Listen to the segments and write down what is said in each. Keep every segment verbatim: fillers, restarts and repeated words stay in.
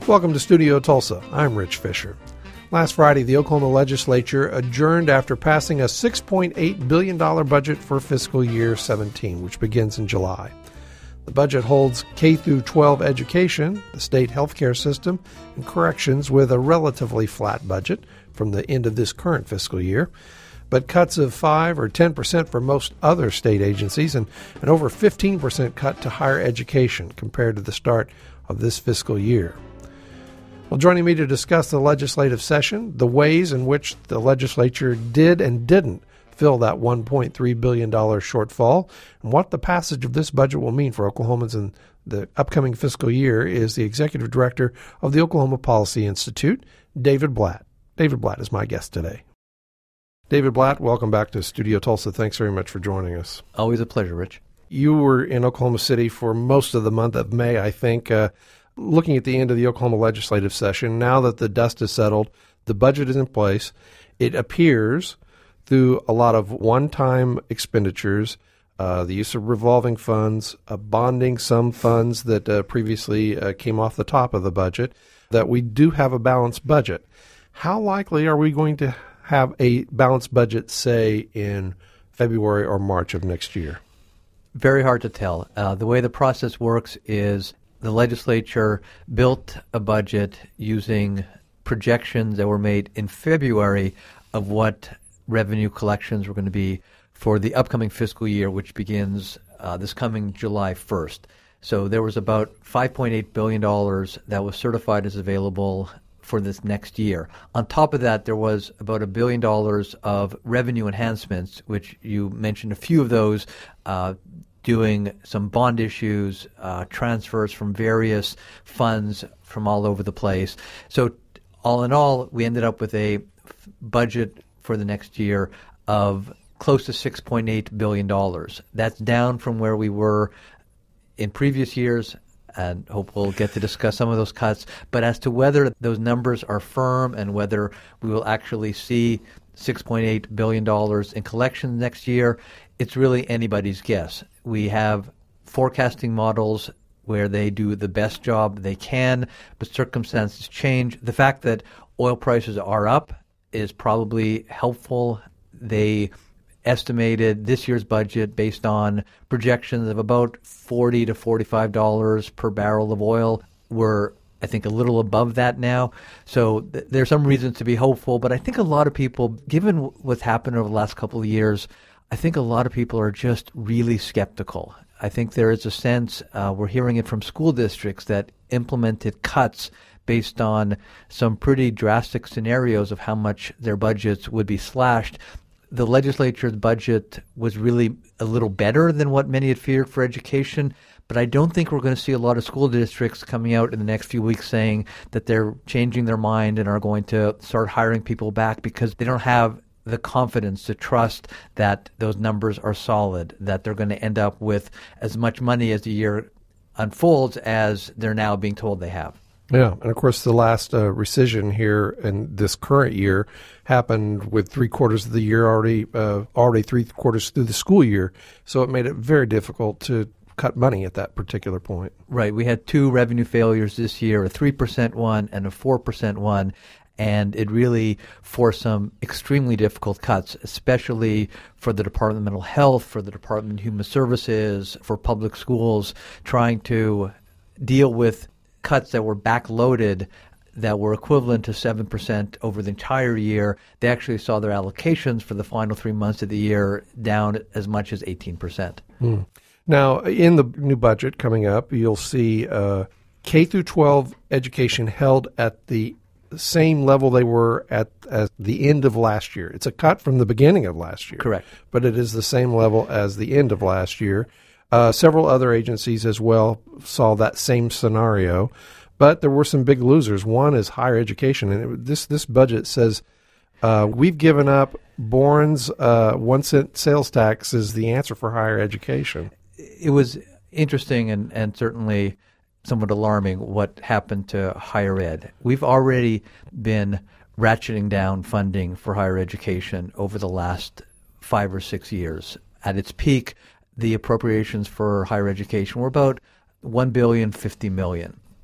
Welcome to Studio Tulsa. I'm Rich Fisher. Last Friday, the Oklahoma legislature adjourned after passing a six point eight billion dollars budget for fiscal year seventeen, which begins in July. The budget holds K through twelve education, the state healthcare system, and corrections with a relatively flat budget from the end of this current fiscal year, but cuts of five or ten percent for most other state agencies and an over fifteen percent cut to higher education compared to the start of this fiscal year. Well, joining me to discuss the legislative session, the ways in which the legislature did and didn't fill that one point three billion dollars shortfall, and what the passage of this budget will mean for Oklahomans in the upcoming fiscal year is the Executive Director of the Oklahoma Policy Institute, David Blatt. David Blatt is my guest today. David Blatt, welcome back to Studio Tulsa. Thanks very much for joining us. Always a pleasure, Rich. You were in Oklahoma City for most of the month of May, I think, uh, looking at the end of the Oklahoma legislative session. Now that the dust has settled, the budget is in place, it appears through a lot of one-time expenditures, uh, the use of revolving funds, uh, bonding some funds that uh, previously uh, came off the top of the budget, that we do have a balanced budget. How likely are we going to have a balanced budget, say, in February or March of next year? Very hard to tell. Uh, the way the process works is the legislature built a budget using projections that were made in February of what revenue collections were going to be for the upcoming fiscal year, which begins uh, this coming July first. So there was about five point eight billion dollars that was certified as available for this next year. On top of that, there was about a billion dollars of revenue enhancements, which you mentioned a few of those, uh, doing some bond issues, uh, transfers from various funds from all over the place. So all in all, we ended up with a f- budget for the next year of close to six point eight billion dollars. That's down from where we were in previous years, and hope we'll get to discuss some of those cuts. But as to whether those numbers are firm and whether we will actually see six point eight billion dollars in collections next year, it's really anybody's guess. We have forecasting models where they do the best job they can, but circumstances change. The fact that oil prices are up is probably helpful. They estimated this year's budget based on projections of about forty to forty-five dollars per barrel of oil. We're, I think, a little above that now. So th- there's some reasons to be hopeful, but I think a lot of people, given w- what's happened over the last couple of years, I think a lot of people are just really skeptical. I think there is a sense, uh, we're hearing it from school districts that implemented cuts based on some pretty drastic scenarios of how much their budgets would be slashed. The legislature's budget was really a little better than what many had feared for education, but I don't think we're going to see a lot of school districts coming out in the next few weeks saying that they're changing their mind and are going to start hiring people back because they don't have the confidence to trust that those numbers are solid, that they're going to end up with as much money as the year unfolds as they're now being told they have. Yeah, and of course the last uh, rescission here in this current year happened with three quarters of the year already, uh, already three quarters through the school year, so it made it very difficult to cut money at that particular point. Right, we had two revenue failures this year, a three percent one and a four percent one, and it really forced some extremely difficult cuts, especially for the Department of Mental Health, for the Department of Human Services, for public schools, trying to deal with cuts that were backloaded that were equivalent to seven percent over the entire year. They actually saw their allocations for the final three months of the year down as much as eighteen percent. Mm. Now, in the new budget coming up, you'll see uh, K through twelve education held at the same level they were at, at the end of last year. It's a cut from the beginning of last year. Correct. But it is the same level as the end of last year. Uh, several other agencies as well saw that same scenario, but there were some big losers. One is higher education, and it, this this budget says uh, we've given up Bourne's uh, one cent sales tax is the answer for higher education. It was interesting and, and certainly somewhat alarming what happened to higher ed. We've already been ratcheting down funding for higher education over the last five or six years. At its peak, the appropriations for higher education were about one billion fifty million dollars.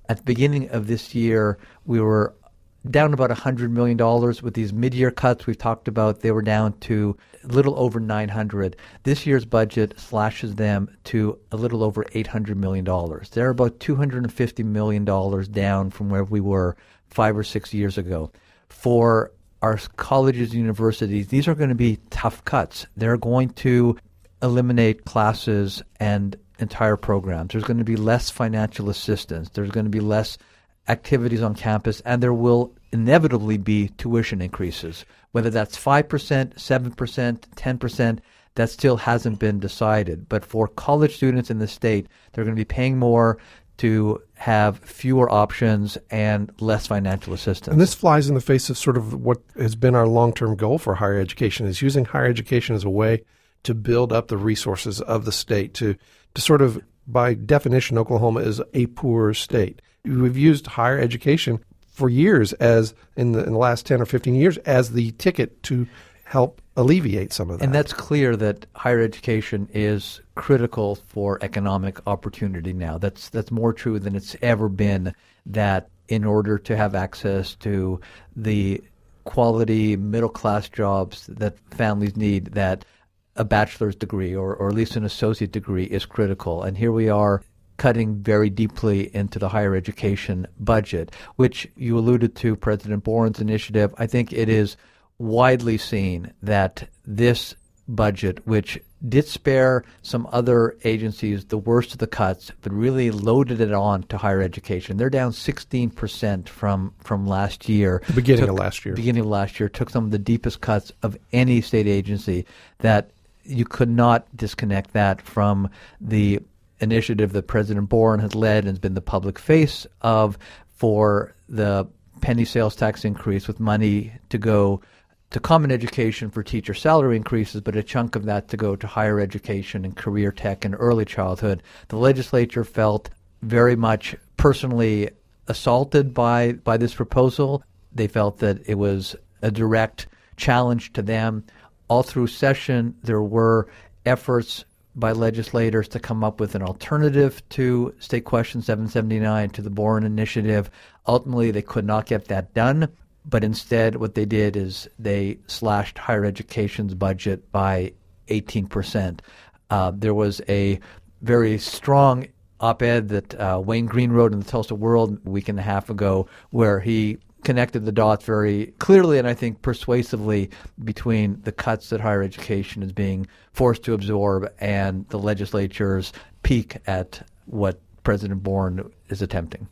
At the beginning of this year, we were down about one hundred million dollars. With these mid-year cuts we've talked about, they were down to a little over nine hundred. This year's budget slashes them to a little over eight hundred million dollars. They're about two hundred fifty million dollars down from where we were five or six years ago. For our colleges and universities, these are going to be tough cuts. They're going to eliminate classes and entire programs. There's going to be less financial assistance. There's going to be less activities on campus, and there will inevitably be tuition increases. Whether that's five percent, seven percent, ten percent, that still hasn't been decided. But for college students in the state, they're going to be paying more to have fewer options and less financial assistance. And this flies in the face of sort of what has been our long-term goal for higher education, is using higher education as a way to build up the resources of the state, to, to sort of, by definition, Oklahoma is a poor state. We've used higher education for years as, in the, in the last ten or fifteen years, as the ticket to help alleviate some of that. And that's clear that higher education is critical for economic opportunity now. That's that's more true than it's ever been, that in order to have access to the quality middle-class jobs that families need, that a bachelor's degree or, or at least an associate degree is critical. And here we are cutting very deeply into the higher education budget, which you alluded to, President Boren's initiative. I think it is widely seen that this budget, which did spare some other agencies the worst of the cuts, but really loaded it on to higher education. They're down sixteen percent from, from last year. The beginning took, of last year. Beginning of last year, took some of the deepest cuts of any state agency, that you could not disconnect that from the initiative that President Boren has led and has been the public face of, for the penny sales tax increase, with money to go to common education for teacher salary increases, but a chunk of that to go to higher education and career tech and early childhood. The legislature felt very much personally assaulted by, by this proposal. They felt that it was a direct challenge to them. All through session, there were efforts by legislators to come up with an alternative to State Question seven seventy-nine, to the Boren Initiative. Ultimately, they could not get that done, but instead what they did is they slashed higher education's budget by eighteen percent. Uh, there was a very strong op-ed that uh, Wayne Green wrote in the Tulsa World a week and a half ago, where he connected the dots very clearly and I think persuasively between the cuts that higher education is being forced to absorb and the legislature's peek at what President Boren is attempting.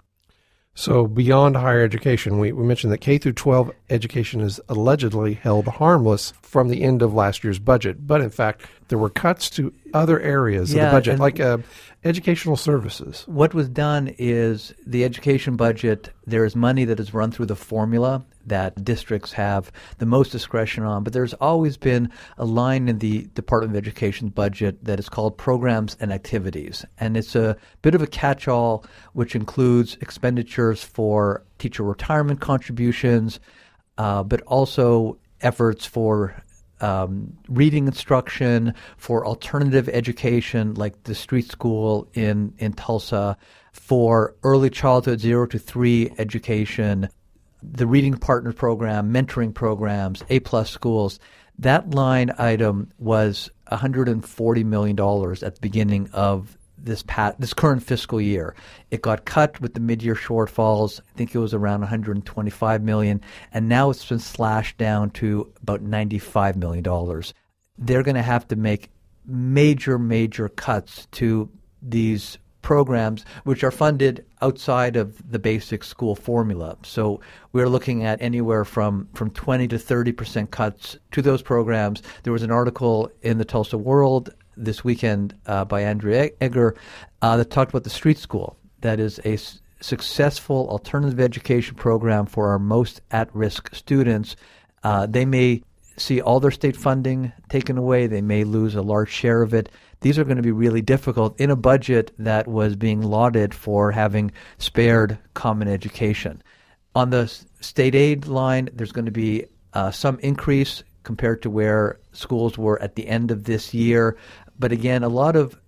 So beyond higher education, we, we mentioned that K through twelve education is allegedly held harmless from the end of last year's budget. But in fact, there were cuts to other areas yeah, of the budget, like uh, educational services. What was done is the education budget, there is money that is run through the formula that districts have the most discretion on, but there's always been a line in the Department of Education's budget that is called programs and activities. And it's a bit of a catch-all, which includes expenditures for teacher retirement contributions, uh, but also efforts for um, reading instruction, for alternative education like the street school in, in Tulsa, for early childhood zero to three education, the Reading Partner Program, mentoring programs, A-plus schools. That line item was one hundred forty million dollars at the beginning of this pat, this current fiscal year. It got cut with the mid-year shortfalls. I think it was around one hundred twenty-five million dollars, and now it's been slashed down to about ninety-five million dollars. They're going to have to make major, major cuts to these programs, which are funded outside of the basic school formula. So we're looking at anywhere from, from twenty to thirty percent cuts to those programs. There was an article in the Tulsa World this weekend uh, by Andrea Egger uh, that talked about the street school. That is a s- successful alternative education program for our most at-risk students. Uh, they may see all their state funding taken away. They may lose a large share of it. These are going to be really difficult in a budget that was being lauded for having spared common education. On the state aid line, there's going to be uh, some increase compared to where schools were at the end of this year. But again, a lot of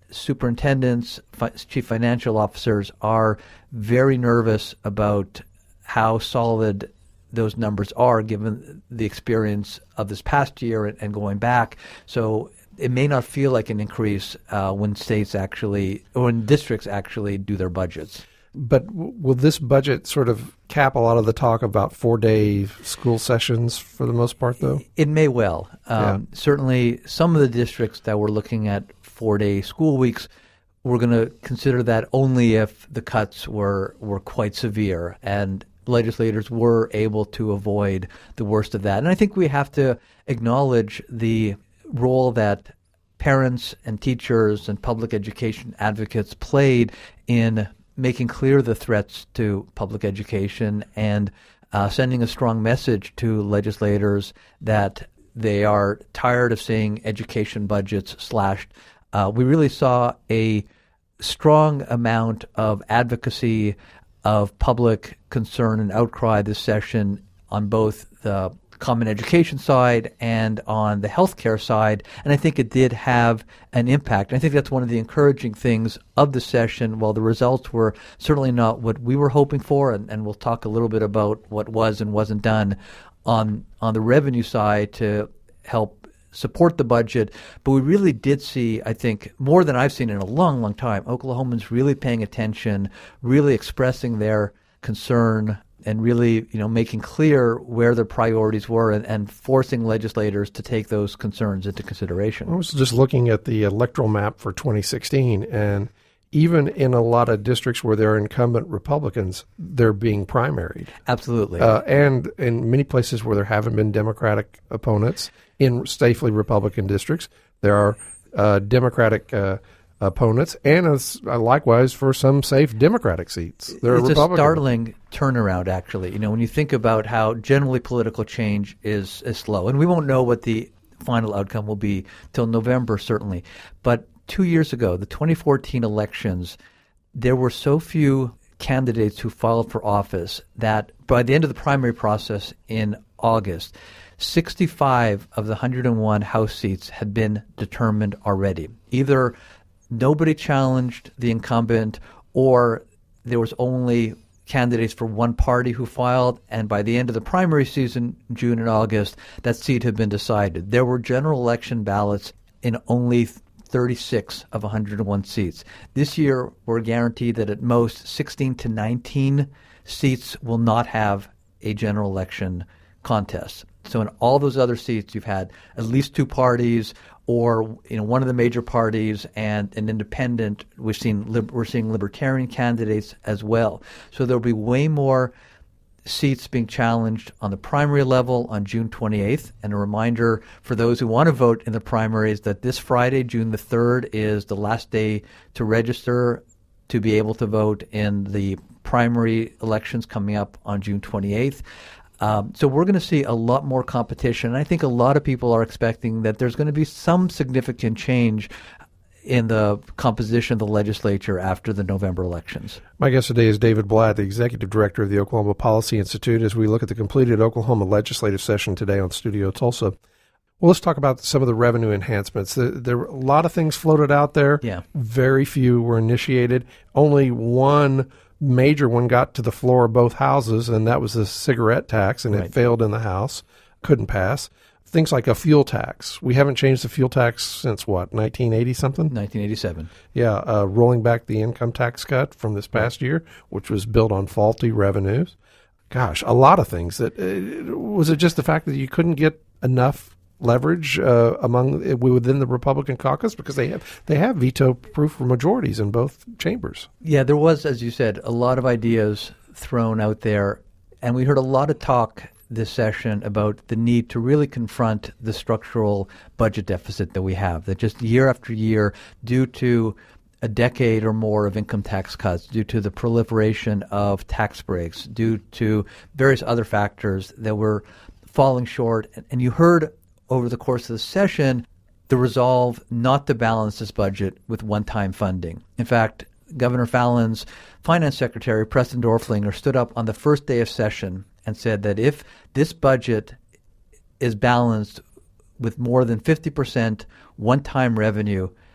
superintendents, fi- chief financial officers are very nervous about how solid those numbers are given the experience of this past year and, and going back. So it may not feel like an increase uh, when states actually, or when districts actually do their budgets. But w- will this budget sort of cap a lot of the talk about four-day school sessions for the most part, though? It may well. Um, Yeah. Certainly, some of the districts that were looking at four-day school weeks were going to consider that only if the cuts were, were quite severe, and legislators were able to avoid the worst of that. And I think we have to acknowledge the role that parents and teachers and public education advocates played in making clear the threats to public education and uh, sending a strong message to legislators that they are tired of seeing education budgets slashed. Uh, we really saw a strong amount of advocacy, of public concern and outcry this session on both the common education side and on the healthcare side, and I think it did have an impact. I think that's one of the encouraging things of the session. While the results were certainly not what we were hoping for, and, and we'll talk a little bit about what was and wasn't done on on the revenue side to help support the budget, but we really did see, I think, more than I've seen in a long, long time, Oklahomans really paying attention, really expressing their concern, and really, you know, making clear where their priorities were and, and forcing legislators to take those concerns into consideration. I was just looking at the electoral map for twenty sixteen, and even in a lot of districts where there are incumbent Republicans, they're being primaried. Absolutely. Uh, and in many places where there haven't been Democratic opponents, in safely Republican districts, there are uh, Democratic uh, opponents, and as, uh, likewise for some safe Democratic seats. There it's are Republican. a startling turnaround, actually. You know, when you think about how generally political change is, is slow, and we won't know what the final outcome will be till November, certainly. But two years ago, the twenty fourteen elections, there were so few candidates who filed for office that by the end of the primary process in August, sixty-five of the one hundred one House seats had been determined already. Either nobody challenged the incumbent, or there was only candidates for one party who filed, and by the end of the primary season, June and August, that seat had been decided. There were general election ballots in only thirty-six of one hundred one seats. This year, we're guaranteed that at most sixteen to nineteen seats will not have a general election contest. So in all those other seats, you've had at least two parties, or you know one of the major parties and an independent. We've seen we're seeing libertarian candidates as well. So there'll be way more seats being challenged on the primary level on June twenty-eighth. And a reminder for those who want to vote in the primaries that this Friday, June the third, is the last day to register to be able to vote in the primary elections coming up on June twenty-eighth. Um, so we're going to see a lot more competition. And I think a lot of people are expecting that there's going to be some significant change in the composition of the legislature after the November elections. My guest today is David Blatt, the Executive Director of the Oklahoma Policy Institute, as we look at the completed Oklahoma legislative session today on Studio Tulsa. Well, let's talk about some of the revenue enhancements. There, there were a lot of things floated out there. Yeah. Very few were initiated. Only one major one got to the floor of both houses, and that was the cigarette tax, and right. it failed in the House, couldn't pass. Things like a fuel tax. We haven't changed the fuel tax since, what, nineteen eighty something? nineteen eighty-seven. Yeah, uh, rolling back the income tax cut from this past year, which was built on faulty revenues. Gosh, a lot of things. That uh, was it just the fact that you couldn't get enough leverage uh, among within the Republican caucus, because they have they have veto-proof majorities in both chambers. Yeah, there was, as you said, a lot of ideas thrown out there, and we heard a lot of talk this session about the need to really confront the structural budget deficit that we have, that just year after year, due to a decade or more of income tax cuts, due to the proliferation of tax breaks, due to various other factors, that we're falling short. And you heard over the course of the session the resolve not to balance this budget with one-time funding. In fact, Governor Fallon's Finance Secretary, Preston Dorflinger, stood up on the first day of session and said that if this budget is balanced with more than fifty percent one-time revenue,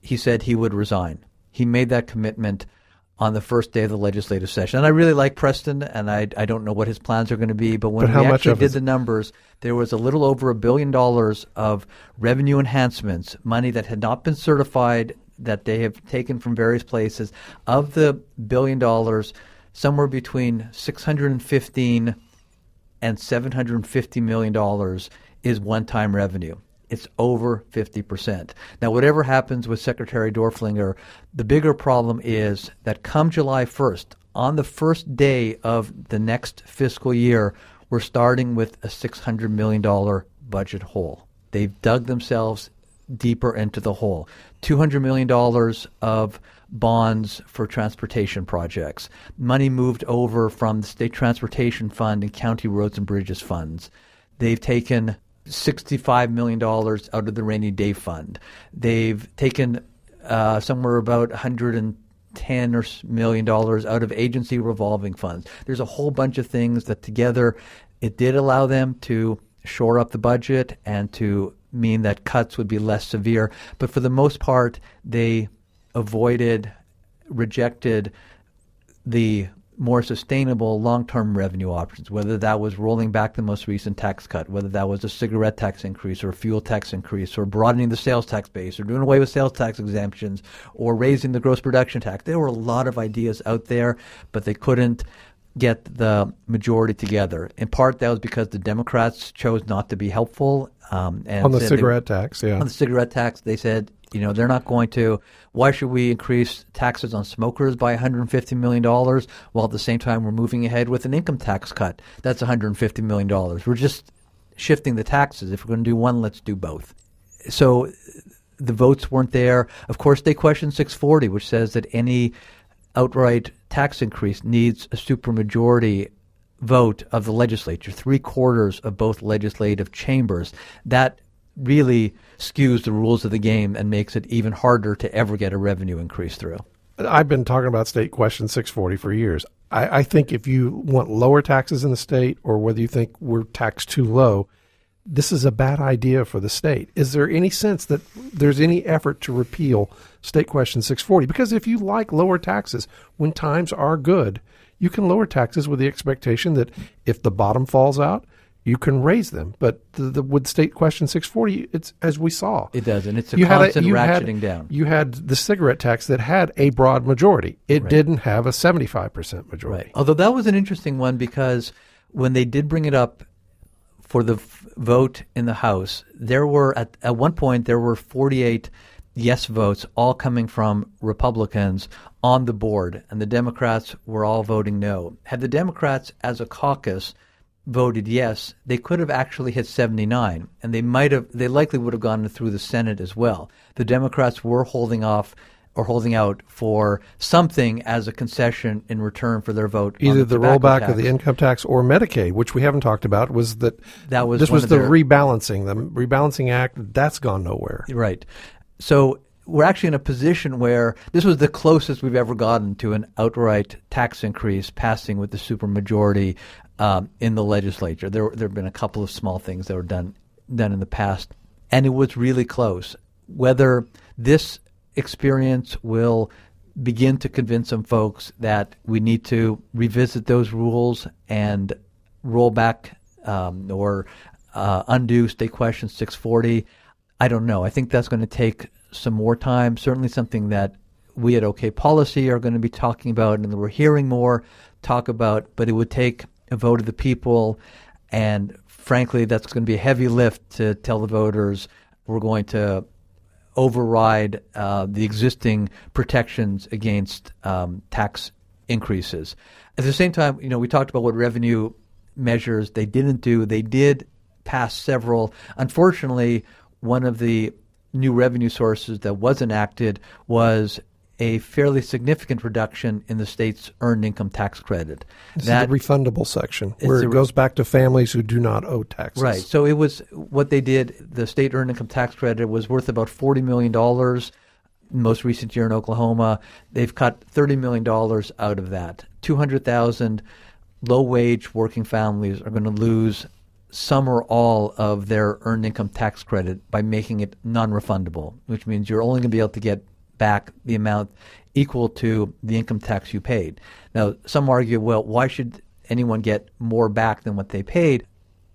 he said he would resign. He made that commitment on the first day of the legislative session. And I really like Preston, and I, I don't know what his plans are going to be, but when but we actually did his... the numbers, there was a little over a billion dollars of revenue enhancements, money that had not been certified, that they have taken from various places. Of the billion dollars, somewhere between six hundred fifteen and seven hundred fifty million dollars is one-time revenue. It's over fifty percent. Now, whatever happens with Secretary Dorflinger, the bigger problem is that come July first, on the first day of the next fiscal year, we're starting with a six hundred million dollars budget hole. They've dug themselves deeper into the hole. two hundred million dollars of bonds for transportation projects. Money moved over from the State Transportation Fund and County Roads and Bridges funds. They've taken sixty-five million dollars out of the Rainy Day Fund. They've taken uh, somewhere about one hundred ten million dollars out of agency revolving funds. There's a whole bunch of things that together it did allow them to shore up the budget and to mean that cuts would be less severe. But for the most part, they avoided, rejected the more sustainable long-term revenue options, whether that was rolling back the most recent tax cut, whether that was a cigarette tax increase or a fuel tax increase or broadening the sales tax base or doing away with sales tax exemptions or raising the gross production tax. There were a lot of ideas out there, but they couldn't get the majority together. In part, that was because the Democrats chose not to be helpful. Um, and on the cigarette they, tax, yeah. On the cigarette tax, they said, you know, they're not going to. Why should we increase taxes on smokers by one hundred fifty million dollars while at the same time we're moving ahead with an income tax cut? That's one hundred fifty million dollars. We're just shifting the taxes. If we're going to do one, let's do both. So the votes weren't there. Of course, they questioned six forty, which says that any outright tax increase needs a supermajority vote of the legislature, three quarters of both legislative chambers. That really skews the rules of the game and makes it even harder to ever get a revenue increase through. I've been talking about state question six forty for years. I, I think if you want lower taxes in the state or whether you think we're taxed too low, this is a bad idea for the state. Is there any sense that there's any effort to repeal state question six forty? Because if you like lower taxes when times are good, you can lower taxes with the expectation that if the bottom falls out, you can raise them. But the, the, with state question six forty, it's as we saw. It does, and it's a you constant a, ratcheting had, down. You had the cigarette tax that had a broad majority. It right. didn't have a seventy-five percent majority. Right. Although that was an interesting one because when they did bring it up for the f- vote in the House, there were at, at one point there were forty-eight yes votes, all coming from Republicans on the board, and the Democrats were all voting no. Had the Democrats as a caucus voted yes, they could have actually hit seventy-nine, and they might have, they likely would have gone through the Senate as well. The Democrats were holding off or holding out for something as a concession in return for their vote. Either on the, the rollback tax. of the income tax or Medicaid, which we haven't talked about, was that, that was this was the their, rebalancing, the rebalancing act. That's gone nowhere. Right. So we're actually in a position where this was the closest we've ever gotten to an outright tax increase passing with the supermajority um, in the legislature. There, there have been a couple of small things that were done done in the past, and it was really close. Whether this experience will begin to convince some folks that we need to revisit those rules and roll back um, or uh, undo State Question six forty, I don't know. I think that's going to take some more time. Certainly something that we at OK Policy are going to be talking about and we're hearing more talk about, but it would take a vote of the people, and frankly, that's going to be a heavy lift to tell the voters we're going to override uh, the existing protections against um, tax increases. At the same time, you know, we talked about what revenue measures they didn't do. They did pass several. Unfortunately, one of the new revenue sources that was enacted was a fairly significant reduction in the state's earned income tax credit. This that, is the refundable section, where a, it goes back to families who do not owe taxes. Right. So it was what they did, the state earned income tax credit was worth about forty million dollars most recent year in Oklahoma. They've cut thirty million dollars out of that. two hundred thousand low-wage working families are going to lose some or all of their earned income tax credit by making it non-refundable, which means you're only going to be able to get back the amount equal to the income tax you paid. Now, some argue, well, why should anyone get more back than what they paid?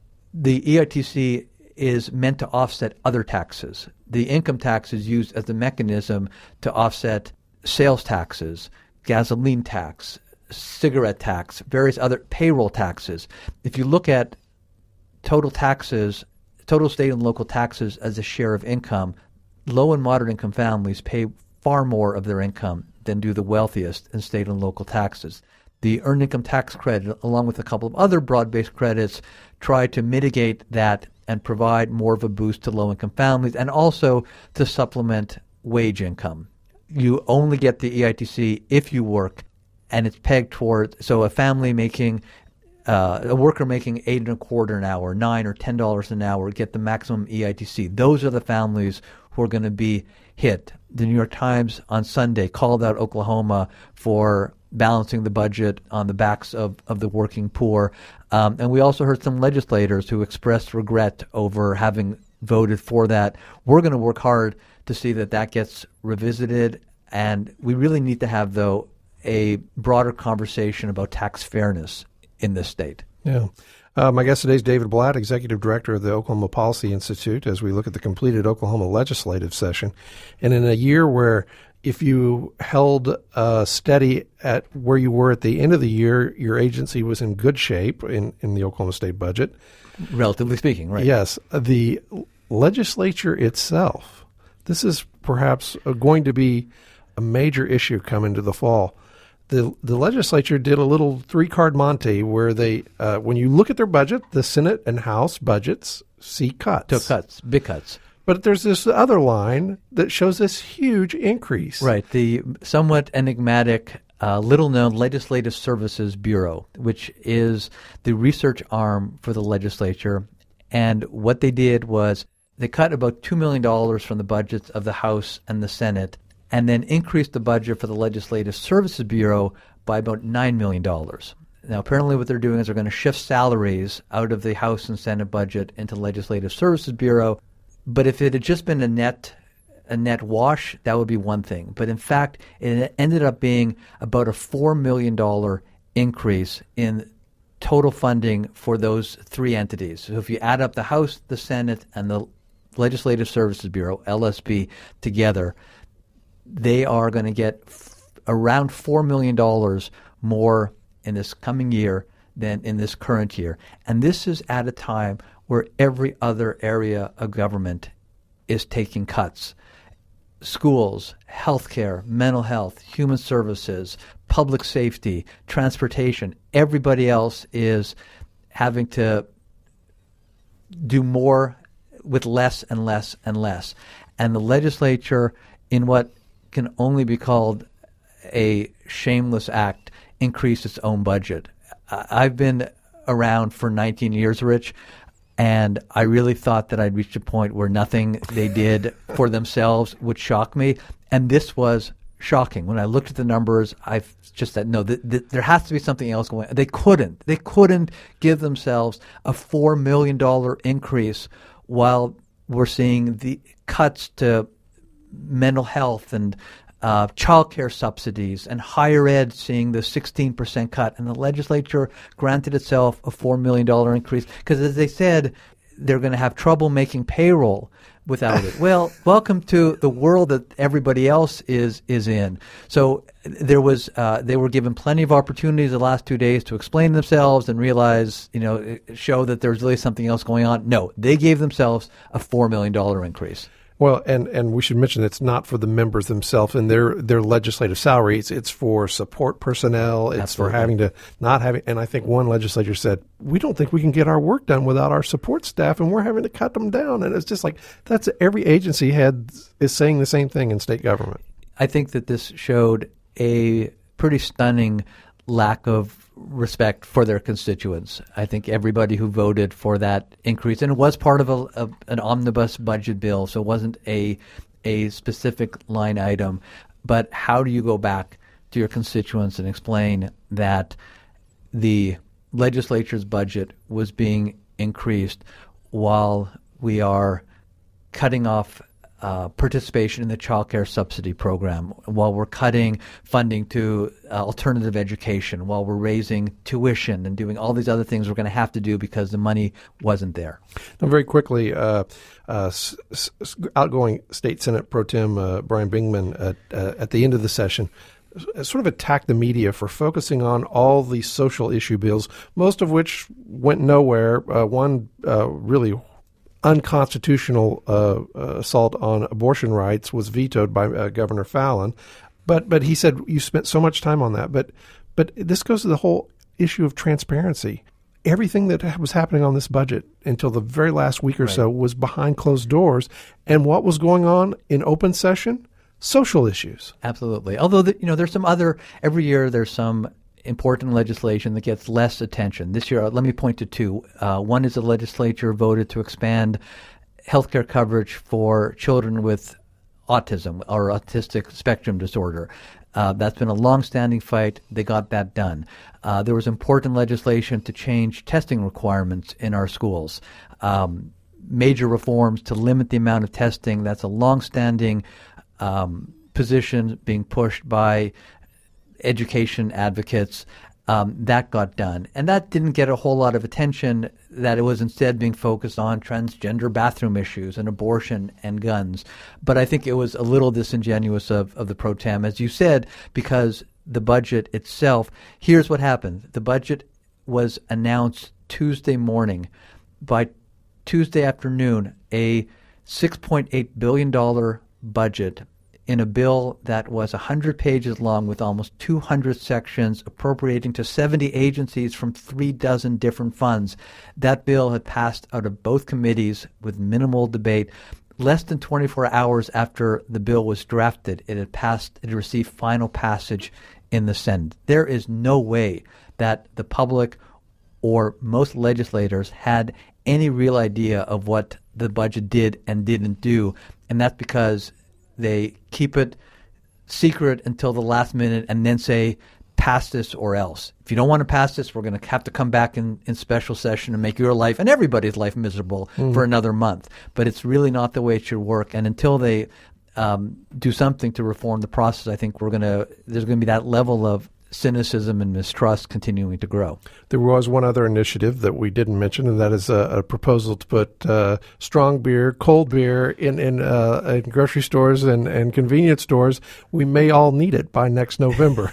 The E I T C is meant to offset other taxes. The income tax is used as the mechanism to offset sales taxes, gasoline tax, cigarette tax, various other payroll taxes. If you look at total taxes, total state and local taxes as a share of income, low and moderate income families pay far more of their income than do the wealthiest in state and local taxes. The Earned Income Tax Credit, along with a couple of other broad-based credits, try to mitigate that and provide more of a boost to low-income families and also to supplement wage income. You only get the E I T C if you work, and it's pegged toward, so a family making, uh, a worker making eight and a quarter an hour, nine or ten dollars an hour, get the maximum E I T C. Those are the families who are going to be hit. The New York Times on Sunday called out Oklahoma for balancing the budget on the backs of, of the working poor. Um, and we also heard some legislators who expressed regret over having voted for that. We're going to work hard to see that that gets revisited. And we really need to have, though, a broader conversation about tax fairness in this state. Yeah. Uh, my guest today is David Blatt, Executive Director of the Oklahoma Policy Institute, as we look at the completed Oklahoma legislative session. And in a year where if you held uh, steady at where you were at the end of the year, your agency was in good shape in, in the Oklahoma State budget. Relatively speaking, right? Yes. The legislature itself, this is perhaps going to be a major issue coming to the fall. The the legislature did a little three-card Monte where they, uh, when you look at their budget, the Senate and House budgets see cuts. Took cuts, big cuts. But there's this other line that shows this huge increase. Right. The somewhat enigmatic, uh, little-known Legislative Services Bureau, which is the research arm for the legislature. And what they did was they cut about two million dollars from the budgets of the House and the Senate, and then increased the budget for the Legislative Services Bureau by about nine million dollars. Now, apparently what they're doing is they're going to shift salaries out of the House and Senate budget into the Legislative Services Bureau. But if it had just been a net a net wash, that would be one thing. But in fact, it ended up being about a four million dollars increase in total funding for those three entities. So if you add up the House, the Senate, and the Legislative Services Bureau, L S B, together, they are going to get f- around four million dollars more in this coming year than in this current year. And this is at a time where every other area of government is taking cuts. Schools, healthcare, mental health, human services, public safety, transportation, everybody else is having to do more with less and less and less. And the legislature, in what can only be called a shameless act, increased its own budget. I've been around for nineteen years, Rich, and I really thought that I'd reached a point where nothing they did for themselves would shock me. And this was shocking. When I looked at the numbers, I just said, no, th- th- there has to be something else going on. They couldn't. They couldn't give themselves a four million dollars increase while we're seeing the cuts to mental health and uh, child care subsidies and higher ed seeing the sixteen percent cut. And the legislature granted itself a four million dollars increase because, as they said, they're going to have trouble making payroll without it. Well, welcome to the world that everybody else is is in. So there was uh, they were given plenty of opportunities the last two days to explain themselves and realize, you know, show that there's really something else going on. No, they gave themselves a four million dollars increase. Well, and, and we should mention it's not for the members themselves and their their legislative salaries. It's for support personnel. It's Absolutely. for having to not having. And I think one legislature said, we don't think we can get our work done without our support staff, and we're having to cut them down. And it's just like that's every agency had is saying the same thing in state government. I think that this showed a pretty stunning lack of respect for their constituents. I think everybody who voted for that increase, and it was part of a, a, an omnibus budget bill, so it wasn't a a specific line item, but how do you go back to your constituents and explain that the legislature's budget was being increased while we are cutting off uh, participation in the child care subsidy program, while we're cutting funding to uh, alternative education, while we're raising tuition and doing all these other things we're going to have to do because the money wasn't there. Now, very quickly, uh, uh, s- s- outgoing State Senate Pro Tem uh, Brian Bingman at, uh, at the end of the session sort of attacked the media for focusing on all these social issue bills, most of which went nowhere. Uh, one uh, really unconstitutional uh, uh, assault on abortion rights was vetoed by uh, Governor Fallin. But but he said, you spent so much time on that. But but this goes to the whole issue of transparency. Everything that was happening on this budget until the very last week or right. so was behind closed doors. And what was going on in open session? Social issues. Absolutely. Although, the, you know, there's some other, every year there's some important legislation that gets less attention. This year, let me point to two. Uh, one is the legislature voted to expand healthcare coverage for children with autism or autistic spectrum disorder. Uh, that's been a long-standing fight. They got that done. Uh, there was important legislation to change testing requirements in our schools. Um, major reforms to limit the amount of testing. That's a long-standing um, position being pushed by education advocates. Um, that got done. And that didn't get a whole lot of attention, that it was instead being focused on transgender bathroom issues and abortion and guns. But I think it was a little disingenuous of, of the pro tem, as you said, because the budget itself, here's what happened. The budget was announced Tuesday morning. By Tuesday afternoon, a six point eight billion dollars budget in a bill that was one hundred pages long with almost two hundred sections appropriating to seventy agencies from three dozen different funds. That bill had passed out of both committees with minimal debate. Less than twenty-four hours after the bill was drafted, it had passed, it had received final passage in the Senate. There is no way that the public or most legislators had any real idea of what the budget did and didn't do, and that's because they keep it secret until the last minute and then say, pass this or else. If you don't want to pass this, we're going to have to come back in, in special session and make your life and everybody's life miserable mm. for another month. But it's really not the way it should work. And until they um, do something to reform the process, I think we're going to there's going to be that level of cynicism and mistrust continuing to grow. There was one other initiative that we didn't mention, and that is a, a proposal to put uh, strong beer, cold beer in in, uh, in grocery stores and, and convenience stores. We may all need it by next November.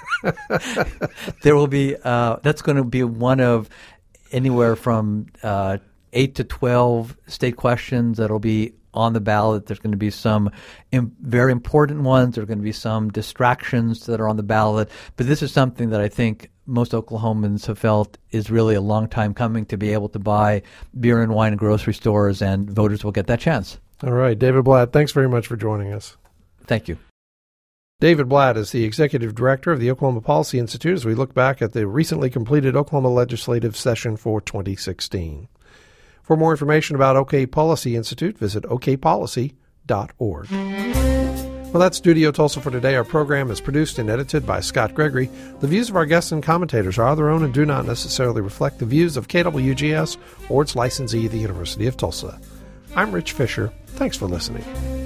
There will be uh, that's going to be one of anywhere from uh, eight to twelve state questions that'll be on the ballot. There's going to be some im- very important ones. There are going to be some distractions that are on the ballot. But this is something that I think most Oklahomans have felt is really a long time coming, to be able to buy beer and wine in grocery stores, and voters will get that chance. All right. David Blatt, thanks very much for joining us. Thank you. David Blatt is the Executive Director of the Oklahoma Policy Institute as we look back at the recently completed Oklahoma legislative session for twenty sixteen. For more information about OK Policy Institute, visit o k policy dot org. Well, that's Studio Tulsa for today. Our program is produced and edited by Scott Gregory. The views of our guests and commentators are their own and do not necessarily reflect the views of K W G S or its licensee, the University of Tulsa. I'm Rich Fisher. Thanks for listening.